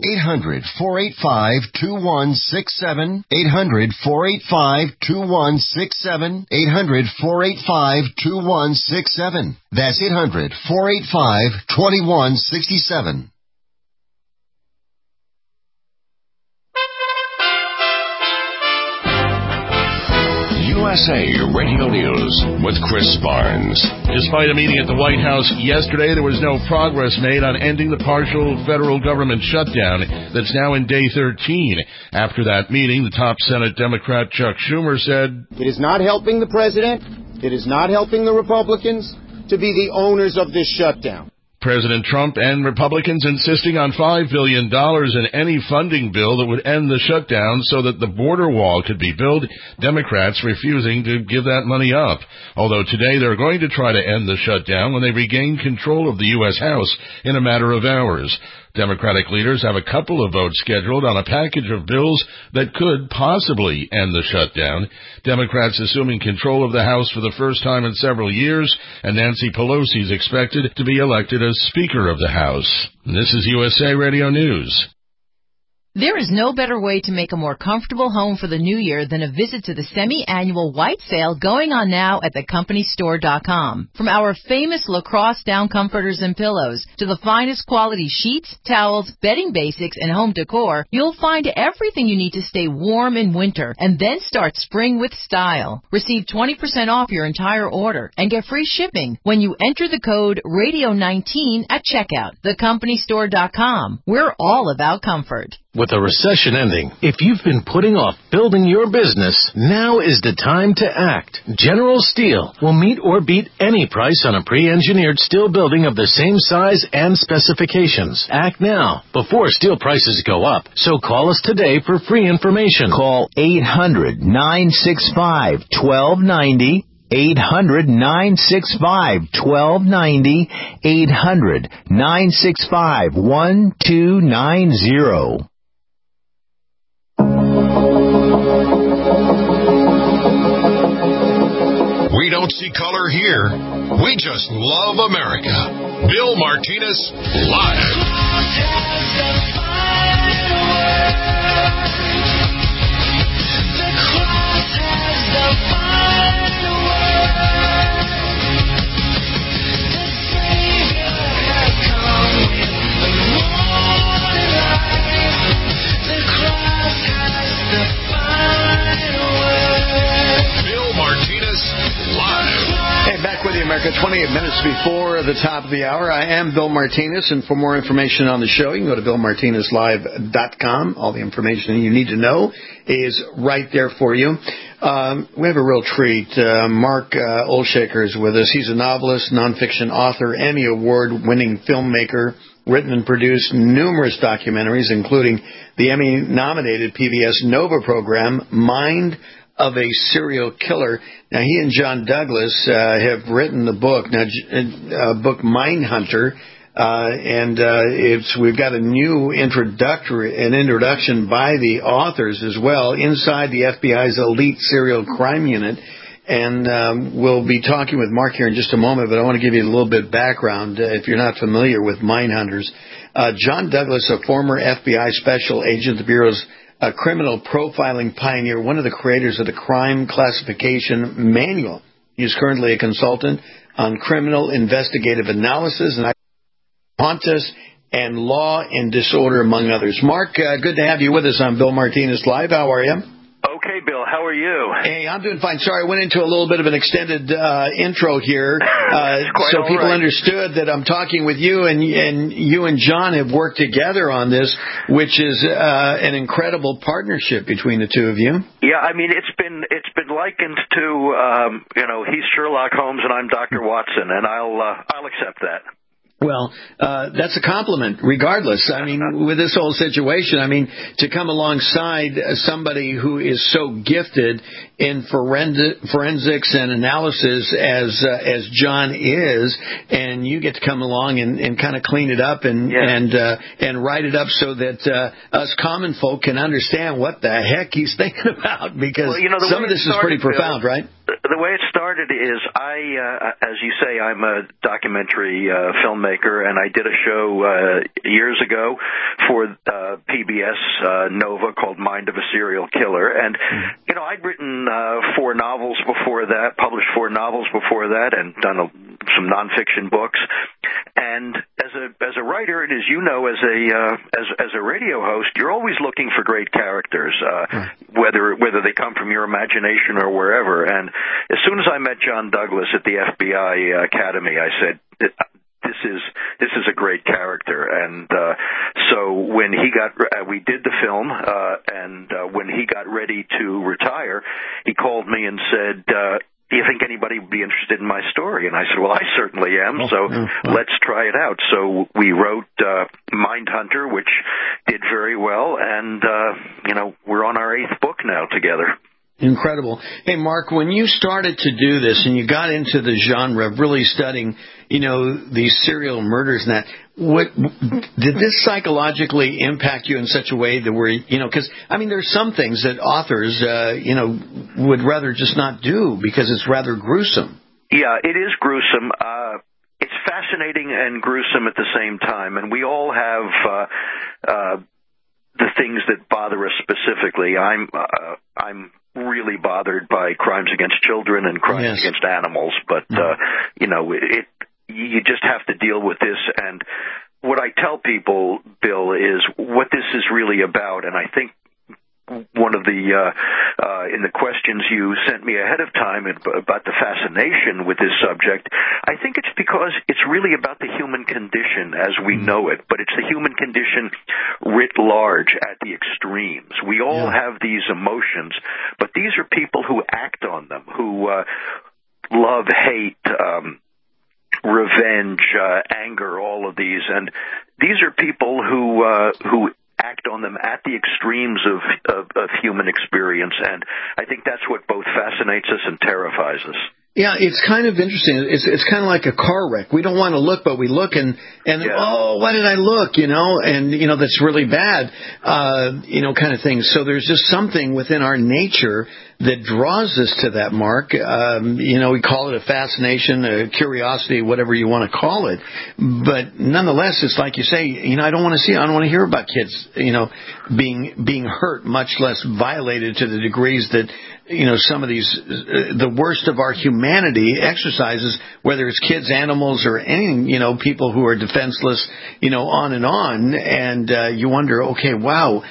800-485-2167. 800-485-2167. 800-485-2167. That's 800-485-2167. USA Radio News with Chris Barnes. Despite a meeting at the White House yesterday, there was no progress made on ending the partial federal government shutdown that's now in day 13. After that meeting, the top Senate Democrat Chuck Schumer said, "It is not helping the president. It is not helping the Republicans to be the owners of this shutdown." President Trump and Republicans insisting on $5 billion in any funding bill that would end the shutdown so that the border wall could be built, Democrats refusing to give that money up. Although today they're going to try to end the shutdown when they regain control of the U.S. House in a matter of hours. Democratic leaders have a couple of votes scheduled on a package of bills that could possibly end the shutdown. Democrats assuming control of the House for the first time in several years, and Nancy Pelosi is expected to be elected as Speaker of the House. This is USA Radio News. There is no better way to make a more comfortable home for the new year than a visit to the semi-annual white sale going on now at thecompanystore.com. From our famous lacrosse down comforters and pillows to the finest quality sheets, towels, bedding basics, and home decor, you'll find everything you need to stay warm in winter and then start spring with style. Receive 20% off your entire order and get free shipping when you enter the code Radio19 at checkout. Thecompanystore.com. We're all about comfort. With a recession ending, if you've been putting off building your business, now is the time to act. General Steel will meet or beat any price on a pre-engineered steel building of the same size and specifications. Act now, before steel prices go up. So call us today for free information. Call 800-965-1290. 800-965-1290. 800-965-1290. We don't see color here. We just love America. Bill Martinez, live. Back with you, America. 28 minutes before the top of the hour. I am Bill Martinez, and for more information on the show, you can go to BillMartinezLive.com. All the information you need to know is right there for you. We have a real treat. Mark Olshaker is with us. He's a novelist, nonfiction author, Emmy Award-winning filmmaker, written and produced numerous documentaries, including the Emmy-nominated PBS Nova program, Mind of a Serial Killer. Now, he and John Douglas have written the book, book Mindhunter, and we've got a new introduction by the authors as well, inside the FBI's elite serial crime unit. And we'll be talking with Mark here in just a moment, but I want to give you a little bit of background if you're not familiar with Mindhunters. John Douglas, a former FBI special agent, the Bureau's a criminal profiling pioneer, one of the creators of the Crime Classification Manual. He is currently a consultant on criminal investigative analysis and Pontus and law and disorder, among others. Mark, good to have you with us on Bill Martinez Live. How are you? okay, Bill. How are you? Hey, I'm doing fine. Sorry, I went into a little bit of an extended intro here, so people understood that I'm talking with you, and you and John have worked together on this, which is an incredible partnership between the two of you. Yeah, I mean, it's been likened to he's Sherlock Holmes and I'm Dr. Watson, and I'll accept that. Well, that's a compliment, regardless. I mean, with this whole situation, I mean, to come alongside somebody who is so gifted in forensics and analysis as John is, and you get to come along and kind of clean it up and write it up so that us common folk can understand what the heck he's thinking about, because some of this is pretty profound, right? The way it started is as you say, I'm a documentary filmmaker, and I did a show years ago for PBS Nova called Mind of a Serial Killer. And, I'd written 4 novels before that, published 4 novels before that, and done some nonfiction books. And as a writer, and as you know, as a radio host, you're always looking for great characters, whether they come from your imagination or wherever. And as soon as I met John Douglas at the FBI Academy, I said, this is a great character. And so when we did the film, and when he got ready to retire, he called me and said, do you think anybody would be interested in my story? And I said, well, I certainly am, let's try it out. So we wrote Mindhunter, which did very well, and, we're on our 8th book now together. Incredible. Hey, Mark, when you started to do this and you got into the genre of really studying, these serial murders and that, what did this psychologically impact you in such a way that because, there's some things that authors, would rather just not do because it's rather gruesome. Yeah, it is gruesome. It's fascinating and gruesome at the same time, and we all have the things that bother us specifically. I'm really bothered by crimes against children and crimes against animals, but you just have to deal with this. And what I tell people, Bill, is what this is really about. And I think one of the in the questions you sent me ahead of time about the fascination with this subject, I think it's because it's really about the human condition as we know it, but it's the human condition writ large at the extremes. We all have these emotions, but these are people who act on them, who love, hate, revenge, anger, all of these, and these are people who act on them at the extremes of human experience, and I think that's what both fascinates us and terrifies us. Yeah, it's kind of interesting. It's kind of like a car wreck. We don't want to look, but we look, and oh, why did I look? And that's really bad, kind of thing. So there's just something within our nature that draws us to that, Mark. We call it a fascination, a curiosity, whatever you want to call it. But nonetheless, it's like you say, I don't want to see it. I don't want to hear about kids, being hurt, much less violated to the degrees that, some of these, the worst of our humanity exercises, whether it's kids, animals, or any, people who are defenseless, on and on. And you wonder, okay, wow,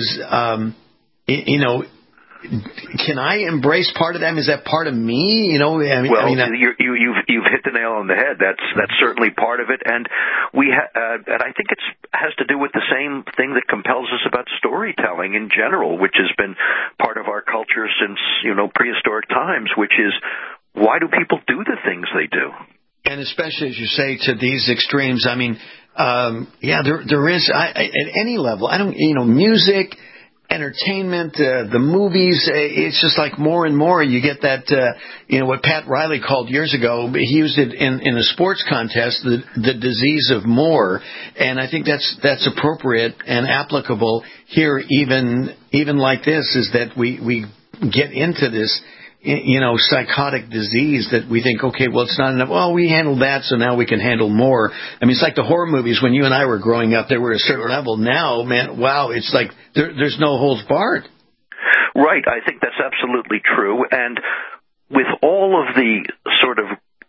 can I embrace part of them? Is that part of me? You've hit the nail on the head. That's certainly part of it, and and I think it has to do with the same thing that compels us about storytelling in general, which has been part of our culture since prehistoric times. Which is, why do people do the things they do? And especially, as you say, to these extremes. I mean, there is at any level. I don't, music, entertainment, the movies, it's just like more and more you get that, what Pat Riley called years ago, he used it in a sports contest, the disease of more. And I think that's appropriate and applicable here, even like this, is that we get into this, psychotic disease that we think, okay, well, it's not enough. Well, we handled that, so now we can handle more. I mean, it's like the horror movies when you and I were growing up, they were a certain level. Now, man, wow, it's like there's no holds barred. Right. I think that's absolutely true. And with all of the sort of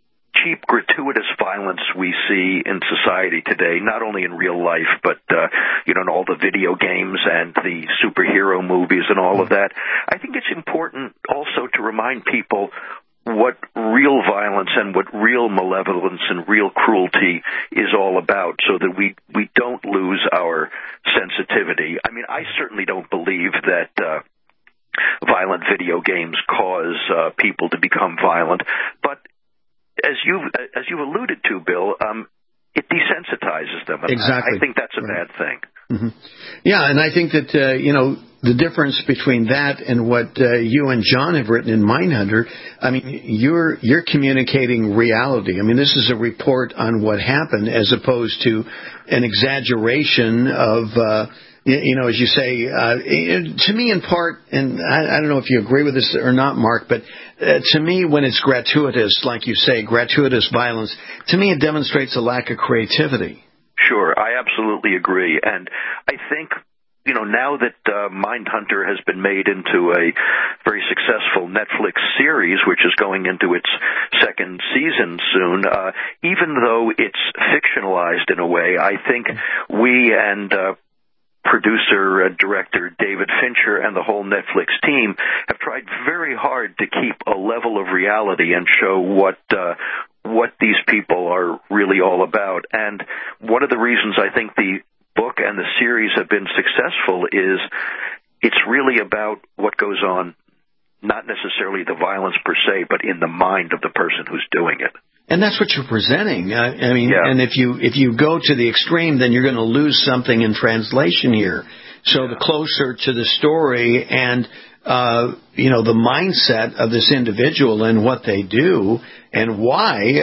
cheap, gratuitous violence we see in society today, not only in real life, but, in all the video games and the superhero movies and all of that, I think it's important also to remind people what real violence and what real malevolence and real cruelty is all about, so that we don't lose our sensitivity. I mean, I certainly don't believe that violent video games cause people to become violent, but as you've alluded to, Bill, it desensitizes them. Exactly. I think that's a bad thing. Mm-hmm. Yeah, and I think that, the difference between that and what you and John have written in Mindhunter, I mean, you're communicating reality. I mean, this is a report on what happened as opposed to an exaggeration of, as you say, to me in part, and I don't know if you agree with this or not, Mark, but to me when it's gratuitous, like you say, gratuitous violence, to me it demonstrates a lack of creativity. Sure, I absolutely agree. And I think, now that Mindhunter has been made into a very successful Netflix series, which is going into its second season soon, even though it's fictionalized in a way, I think we and producer, director David Fincher and the whole Netflix team have tried very hard to keep a level of reality and show what these people are really all about. And one of the reasons I think the book and the series have been successful is it's really about what goes on, not necessarily the violence per se, but in the mind of the person who's doing it. And that's what you're presenting. And if you go to the extreme, then you're going to lose something in translation here. So the closer to the story and the mindset of this individual and what they do and why,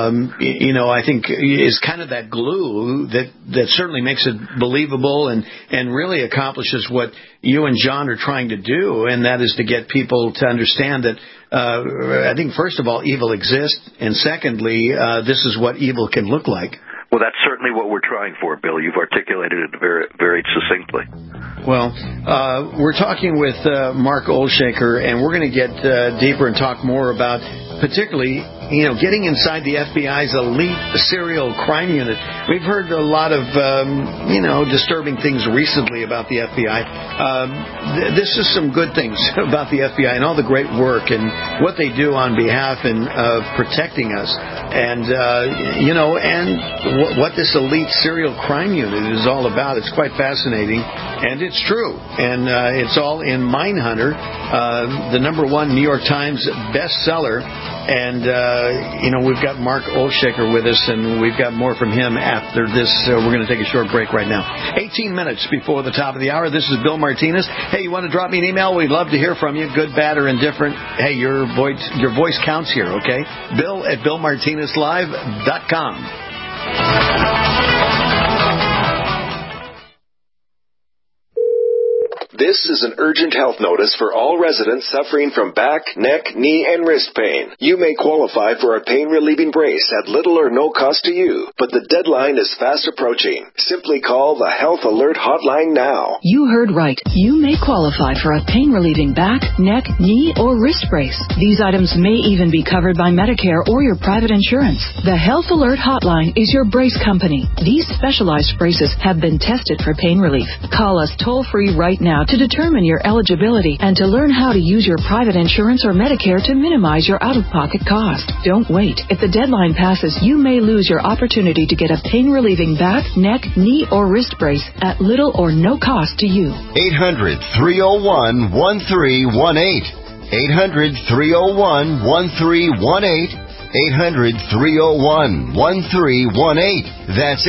I think is kind of that glue that certainly makes it believable and really accomplishes what you and John are trying to do, and that is to get people to understand that I think, first of all, evil exists, and secondly, this is what evil can look like. Well, that's certainly what we're trying for, Bill. You've articulated it very, very succinctly. Well, we're talking with Mark Olshaker, and we're going to get deeper and talk more about particularly, getting inside the FBI's elite serial crime unit. We've heard a lot of, disturbing things recently about the FBI. This is some good things about the FBI and all the great work and what they do on behalf of protecting us. And, what this elite serial crime unit is all about. It's quite fascinating, and it's true. And it's all in Mindhunter, the #1 New York Times bestseller. And, we've got Mark Olshaker with us, and we've got more from him after this. We're going to take a short break right now. 18 minutes before the top of the hour. This is Bill Martinez. Hey, you want to drop me an email? We'd love to hear from you, good, bad, or indifferent. Hey, your voice counts here, okay? Bill at BillMartinezLive.com. This is an urgent health notice for all residents suffering from back, neck, knee, and wrist pain. You may qualify for a pain-relieving brace at little or no cost to you, but the deadline is fast approaching. Simply call the Health Alert Hotline now. You heard right. You may qualify for a pain-relieving back, neck, knee, or wrist brace. These items may even be covered by Medicare or your private insurance. The Health Alert Hotline is your brace company. These specialized braces have been tested for pain relief. Call us toll-free right now to determine your eligibility and to learn how to use your private insurance or Medicare to minimize your out-of-pocket cost. Don't wait. If the deadline passes, you may lose your opportunity to get a pain-relieving back, neck, knee, or wrist brace at little or no cost to you. 800-301-1318. 800-301-1318. 800-301-1318. That's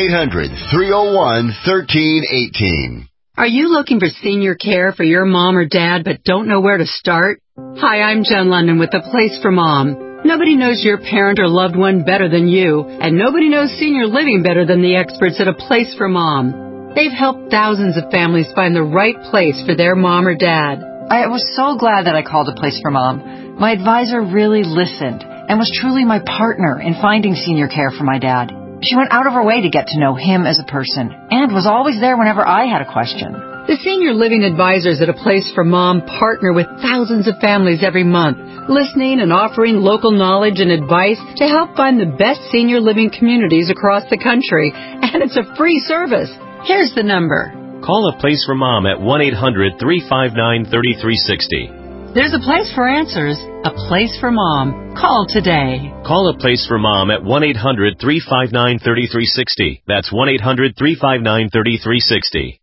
800-301-1318. Are you looking for senior care for your mom or dad but don't know where to start? Hi, I'm Jen London with A Place for Mom. Nobody knows your parent or loved one better than you, and nobody knows senior living better than the experts at A Place for Mom. They've helped thousands of families find the right place for their mom or dad. I was so glad that I called A Place for Mom. My advisor really listened and was truly my partner in finding senior care for my dad. She went out of her way to get to know him as a person and was always there whenever I had a question. The Senior Living Advisors at A Place for Mom partner with thousands of families every month, listening and offering local knowledge and advice to help find the best senior living communities across the country. And it's a free service. Here's the number. Call A Place for Mom at 1-800-359-3360. There's a place for answers, a place for mom. Call today. Call A Place for Mom at 1-800-359-3360. That's 1-800-359-3360.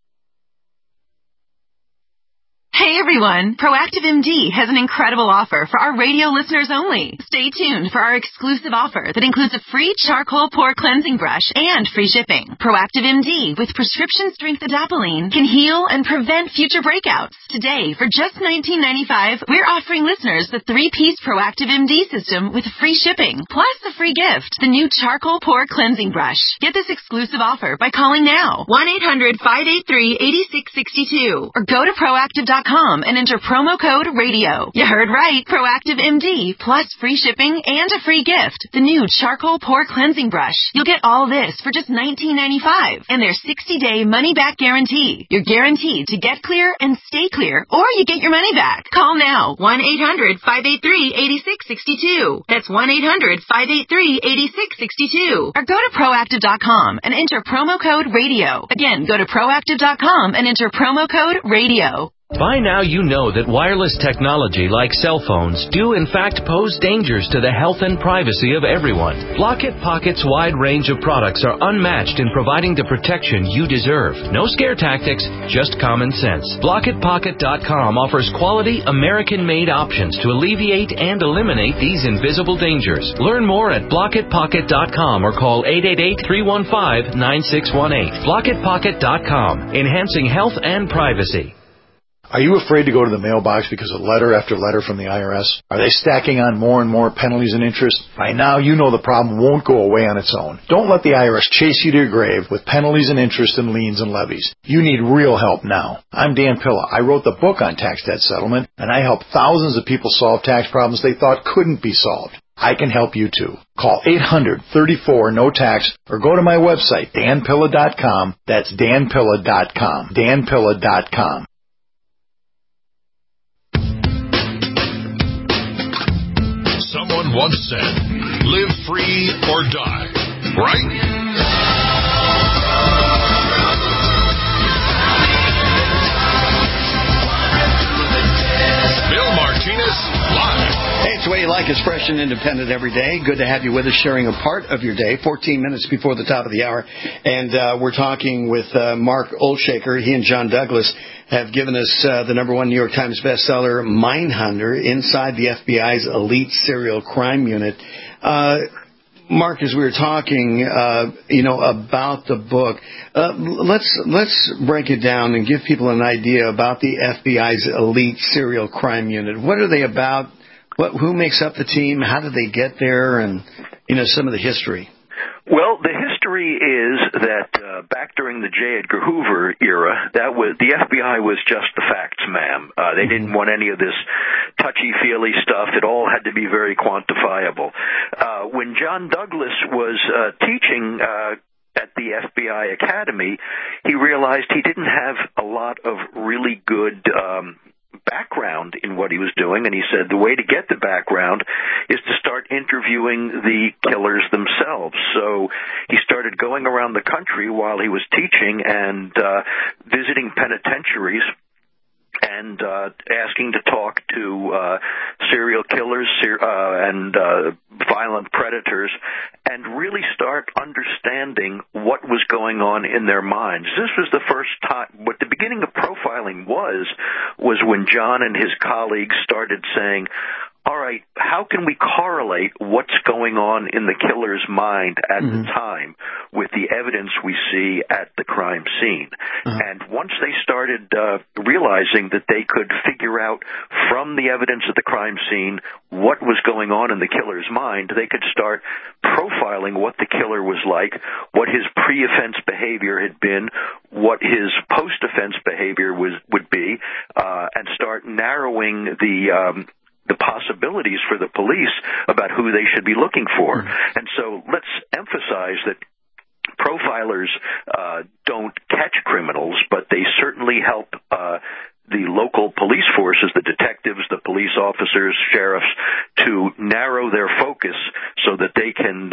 Hey everyone, Proactive MD has an incredible offer for our radio listeners only. Stay tuned for our exclusive offer that includes a free charcoal pore cleansing brush and free shipping. Proactive MD with prescription strength adapalene can heal and prevent future breakouts. Today, for just $19.95, we're offering listeners the 3-piece Proactive MD system with free shipping, plus a free gift, the new charcoal pore cleansing brush. Get this exclusive offer by calling now, 1-800-583-8662, or go to proactive.com and enter promo code RADIO. You heard right, Proactive MD, plus free shipping and a free gift, the new charcoal pore cleansing brush. You'll get all this for just $19.95 and their 60-day money-back guarantee. You're guaranteed to get clear and stay clear, or you get your money back. Call now, 1-800-583-8662. That's 1-800-583-8662. Or go to proactive.com and enter promo code RADIO. Again, go to proactive.com and enter promo code RADIO. By now you know that wireless technology like cell phones do in fact pose dangers to the health and privacy of everyone. Block-It Pocket's wide range of products are unmatched in providing the protection you deserve. No scare tactics, just common sense. BlockItPocket.com offers quality American-made options to alleviate and eliminate these invisible dangers. Learn more at BlockItPocket.com or call 888-315-9618. BlockItPocket.com, enhancing health and privacy. Are you afraid to go to the mailbox because of letter after letter from the IRS? Are they stacking on more and more penalties and interest? By now, you know the problem won't go away on its own. Don't let the IRS chase you to your grave with penalties and interest and liens and levies. You need real help now. I'm Dan Pilla. I wrote the book on tax debt settlement, and I help thousands of people solve tax problems they thought couldn't be solved. I can help you too. Call 800-34-NO-TAX or go to my website, danpilla.com. That's danpilla.com. danpilla.com. Someone once said, live free or die, right? Bill Martinez, live. Hey, it's the way you like. It's fresh and independent every day. Good to have you with us, sharing a part of your day, 14 minutes before the top of the hour. And we're talking with Mark Olshaker. He and John Douglas have given us the #1 New York Times bestseller, Mindhunter, Inside the FBI's Elite Serial Crime Unit. Mark, as we were talking, about the book, let's break it down and give people an idea about the FBI's Elite Serial Crime Unit. What are they about? Who makes up the team? How did they get there? And, some of the history. Well, the history is that back during the J. Edgar Hoover era, the FBI was just the facts, ma'am. They didn't want any of this touchy-feely stuff. It all had to be very quantifiable. When John Douglas was teaching at the FBI Academy, he realized he didn't have a lot of really good background in what he was doing, and he said the way to get the background is to start interviewing the killers themselves. So he started going around the country while he was teaching and visiting penitentiaries and asking to talk to serial killers and violent predators and really start understanding what was going on in their minds. This was the first time. What the beginning of profiling was when John and his colleagues started saying, all right, how can we correlate what's going on in the killer's mind at the time with the evidence we see at the crime scene? And once they started realizing that they could figure out from the evidence at the crime scene what was going on in the killer's mind, they could start profiling what the killer was like, what his pre-offense behavior had been, what his post-offense behavior would be, and start narrowing the possibilities for the police about who they should be looking for. And so let's emphasize that profilers don't catch criminals, but they certainly help the local police forces, the detectives, the police officers, sheriffs, to narrow their focus so that they can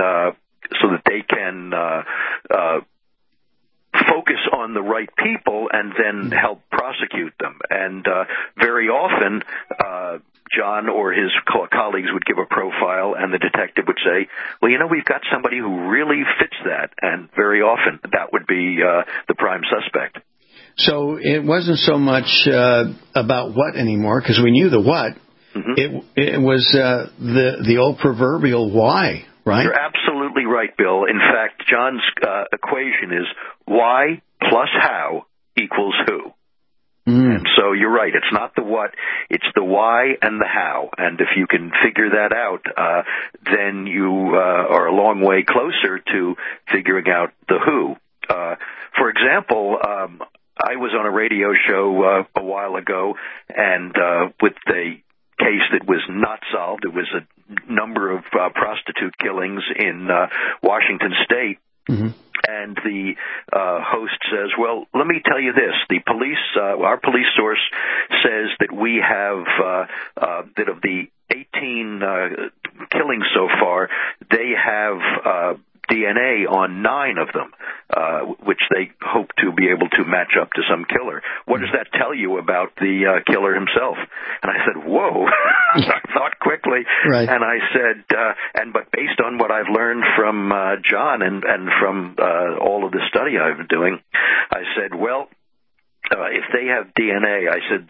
focus on the right people and then help prosecute them. And very often, John or his colleagues would give a profile, and the detective would say, well, we've got somebody who really fits that. And very often that would be the prime suspect. So it wasn't so much about what anymore, because we knew the what. Mm-hmm. It was the old proverbial why, right? You're absolutely right, Bill. In fact, John's equation is why plus how equals who. And so you're right. It's not the what, it's the why and the how. And if you can figure that out, then you are a long way closer to figuring out the who. For example, I was on a radio show a while ago, and with a case that was not solved. It was a number of prostitute killings in Washington State. Mm-hmm. And the host says, well, let me tell you this. The police, our police source says that we have, that of the 18 killings so far, they have DNA on 9 of them, which they hope to be able to match up to some killer. What does that tell you about the killer himself? And I said, whoa. I thought quickly. Right. And I said, but based on what I've learned from John and from all of the study I've been doing, I said, well, if they have DNA, I said,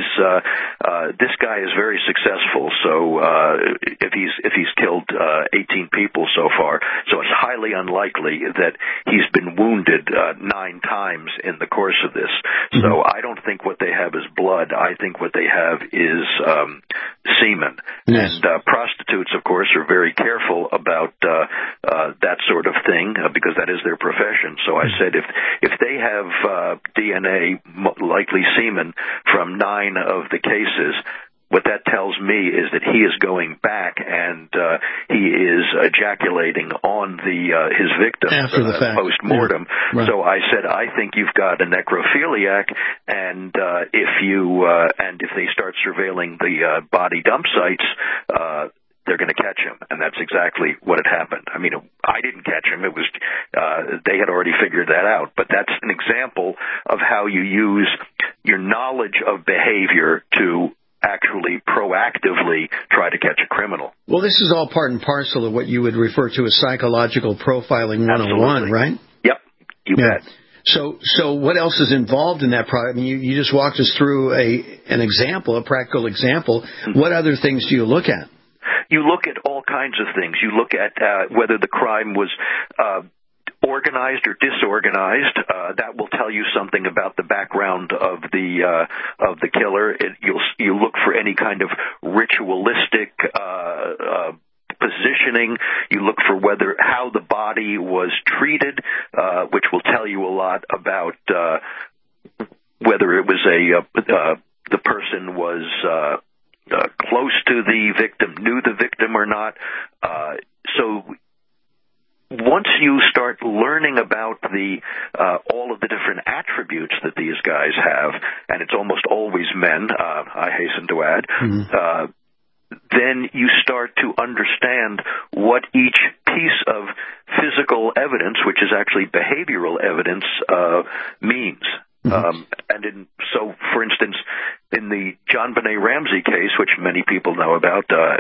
this guy is very successful. So if he's killed 18 people so far, so it's highly unlikely that he's been wounded 9 times in the course of this. Mm-hmm. So I don't think what they have is blood. I think what they have is semen. Yes. And prostitutes, of course, are very careful about that sort of thing because that is their profession. So I said, if they have DNA, likely semen, from 9 of the cases, what that tells me is that he is going back and he is ejaculating on his victim after the fact, post-mortem. Yeah. Right. So I said, I think you've got a necrophiliac, and if they start surveilling the body dump sites, they're going to catch him, and that's exactly what had happened. I mean, I didn't catch him. It was they had already figured that out. But that's an example of how you use your knowledge of behavior to actually proactively try to catch a criminal. Well, this is all part and parcel of what you would refer to as psychological profiling 101, Absolutely. Right? Yep, you bet. So what else is involved in that product? I mean, you just walked us through an example, a practical example. Mm-hmm. What other things do you look at? You look at all kinds of things. You look at whether the crime was organized or disorganized. That will tell you something about the background of the killer. You look for any kind of ritualistic positioning. You look for how the body was treated, which will tell you a lot about whether it was the person was close to the victim, knew the victim or not. So once you start learning about all of the different attributes that these guys have, and it's almost always men, I hasten to add, mm-hmm. Then you start to understand what each piece of physical evidence, which is actually behavioral evidence, means. Mm-hmm. So, for instance, in the John Benet Ramsey case, which many people know about,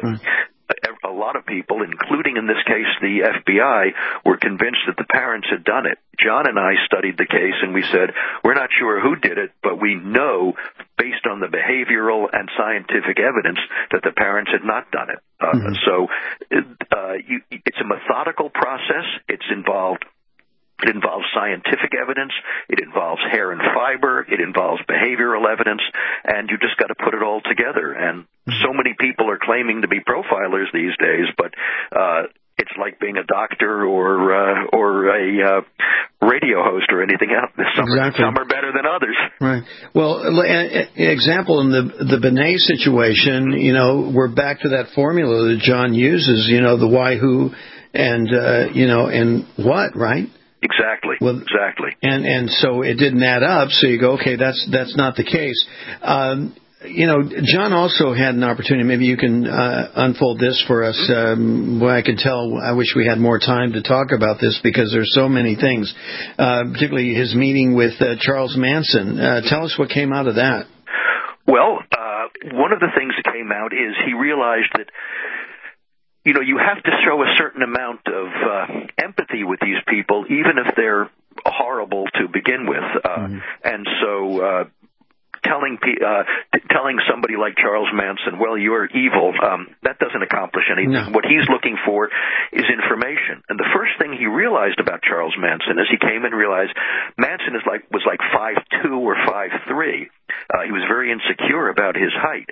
a lot of people, including in this case the FBI, were convinced that the parents had done it. John and I studied the case, and we said, we're not sure who did it, but we know, based on the behavioral and scientific evidence, that the parents had not done it. So it's a methodical process. It involves scientific evidence, it involves hair and fiber, it involves behavioral evidence, and you just got to put it all together. And so many people are claiming to be profilers these days, but it's like being a doctor or a radio host or anything else. Some are better than others. Right. Well, an example in the Benet situation, we're back to that formula that John uses, the why, who, and and what, right? Exactly. Well, exactly. And so it didn't add up. So you go, okay, that's not the case. John also had an opportunity. Maybe you can unfold this for us. I could tell. I wish we had more time to talk about this because there's so many things. Particularly his meeting with Charles Manson. Tell us what came out of that. Well, one of the things that came out is he realized that, you have to show a certain amount of empathy with these people, even if they're horrible to begin with. And so telling somebody like Charles Manson, well, you're evil, that doesn't accomplish anything. No. What he's looking for is information. And the first thing he realized about Charles Manson is he came and realized Manson was like 5'2" or 5'3". He was very insecure about his height.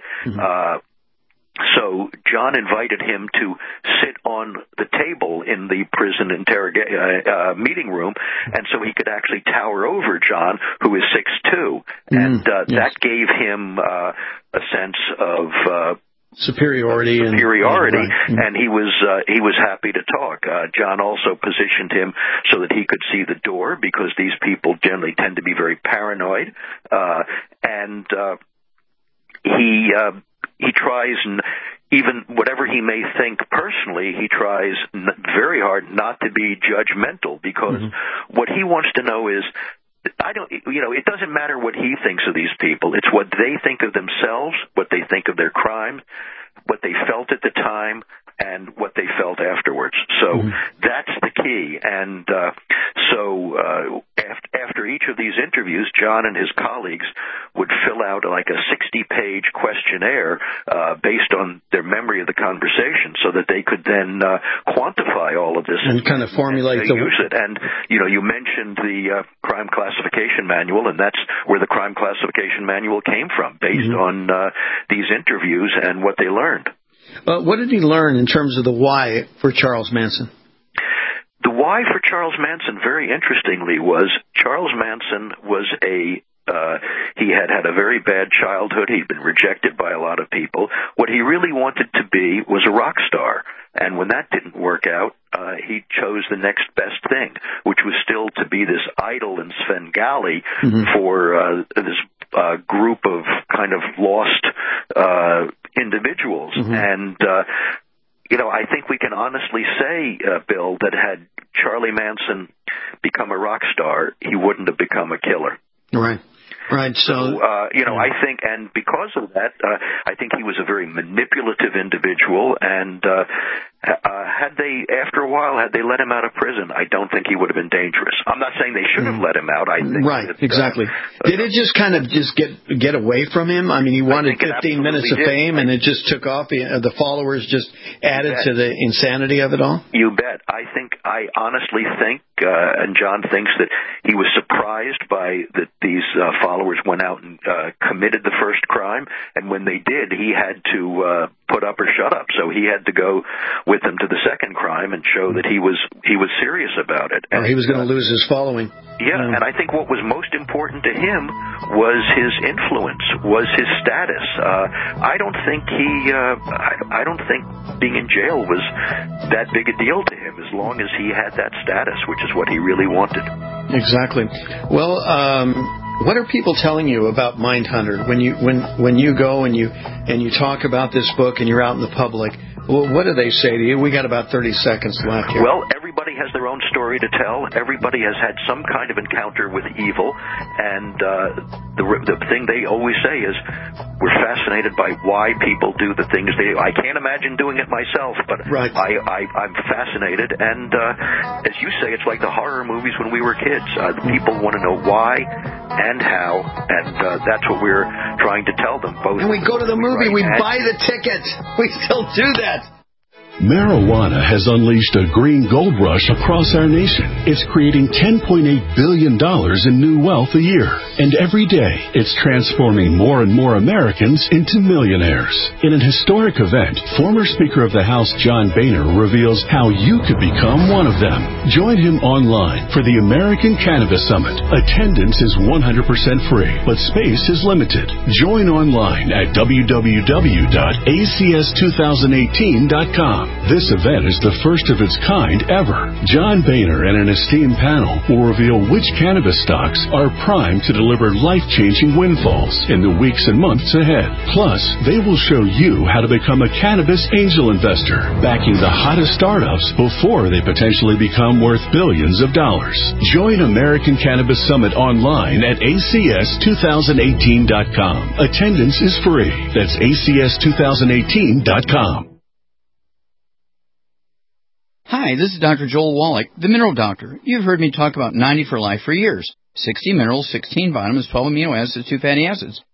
So John invited him to sit on the table in the prison meeting room, and so he could actually tower over John, who is 6'2", and that gave him a sense of superiority, and he was happy to talk. John also positioned him so that he could see the door, because these people generally tend to be very paranoid, and he tries, even whatever he may think personally, he tries very hard not to be judgmental, because what he wants to know is, it doesn't matter what he thinks of these people. It's what they think of themselves, what they think of their crime, what they felt at the time, and what they felt afterwards. So that's the key. And so after each of these interviews, John and his colleagues would fill out like a 60-page questionnaire based on their memory of the conversation, so that they could then quantify all of this and kind of formulate use it. And you mentioned the crime classification manual, and that's where the crime classification manual came from, based on these interviews and what they learned. What did he learn in terms of the why for Charles Manson? The why for Charles Manson, very interestingly, was Charles Manson was he had a very bad childhood. He'd been rejected by a lot of people. What he really wanted to be was a rock star. And when that didn't work out, he chose the next best thing, which was still to be this idol in Svengali for this group of kind of lost individuals. And I think we can honestly say, Bill, that had Charlie Manson become a rock star, he wouldn't have become a killer. Right. So, I think, and because of that, I think he was a very manipulative individual, and after a while, had they let him out of prison, I don't think he would have been dangerous. I'm not saying they should have let him out. I think exactly. Did it just kind of get away from him? I mean, he wanted 15 minutes of fame, and it just took off. The followers just added to the insanity of it all. You bet. I honestly think, and John thinks, that he was surprised by that these followers went out and committed the first crime, and when they did, he had to put up or shut up. So he had to go with them to the second crime and show that he was serious about it. And he was going to lose his following. Yeah, and I think what was most important to him was his influence, was his status. I don't think being in jail was that big a deal to him, as long as he had that status, which is what he really wanted. Exactly. Well, what are people telling you about Mindhunter when you go and you talk about this book and you're out in the public? Well, what do they say to you? We got about 30 seconds left here. Well, everybody has their own story to tell. Everybody has had some kind of encounter with evil, and the thing they always say is, we're fascinated by why people do the things they do. I can't imagine doing it myself, but I'm fascinated. And as you say, it's like the horror movies when we were kids. People want to know why and how, and that's what we're trying to tell them. Both. And we go to the movie, we buy the ticket. We still do that. Marijuana has unleashed a green gold rush across our nation. It's creating $10.8 billion in new wealth a year. And every day, it's transforming more and more Americans into millionaires. In an historic event, former Speaker of the House John Boehner reveals how you could become one of them. Join him online for the American Cannabis Summit. Attendance is 100% free, but space is limited. Join online at www.acs2018.com. ACSTuesday.com. This event is the first of its kind ever. John Boehner and an esteemed panel will reveal which cannabis stocks are primed to deliver life-changing windfalls in the weeks and months ahead. Plus, they will show you how to become a cannabis angel investor, backing the hottest startups before they potentially become worth billions of dollars. Join American Cannabis Summit online at ACS2018.com. Attendance is free. That's ACS2018.com. Hi, this is Dr. Joel Wallach, the Mineral Doctor. You've heard me talk about 90 for Life for years. 60 minerals, 16 vitamins, 12 amino acids, 2 fatty acids.